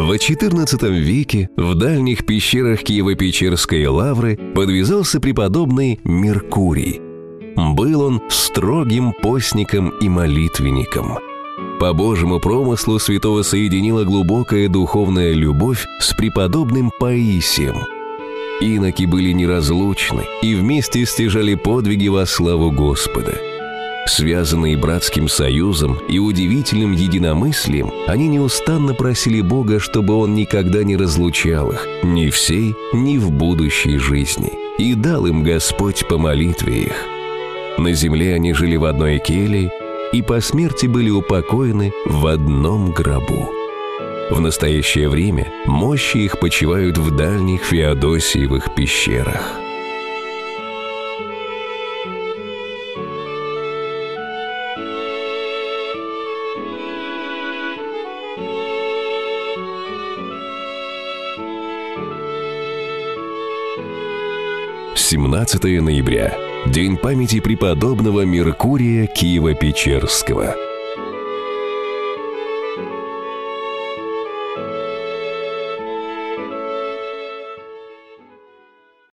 В XIV веке в дальних пещерах Киево-Печерской лавры подвязался преподобный Меркурий. Был он строгим постником и молитвенником. По Божьему промыслу святого соединила глубокая духовная любовь с преподобным Паисием. Иноки были неразлучны и вместе стяжали подвиги во славу Господа. Связанные братским союзом и удивительным единомыслием, они неустанно просили Бога, чтобы Он никогда не разлучал их, ни в сей, ни в будущей жизни, и дал им Господь по молитве их. На земле они жили в одной келье и по смерти были упокоены в одном гробу. В настоящее время мощи их почивают в дальних Феодосиевых пещерах. — 17 ноября. День памяти преподобного Меркурия Киево-Печерского.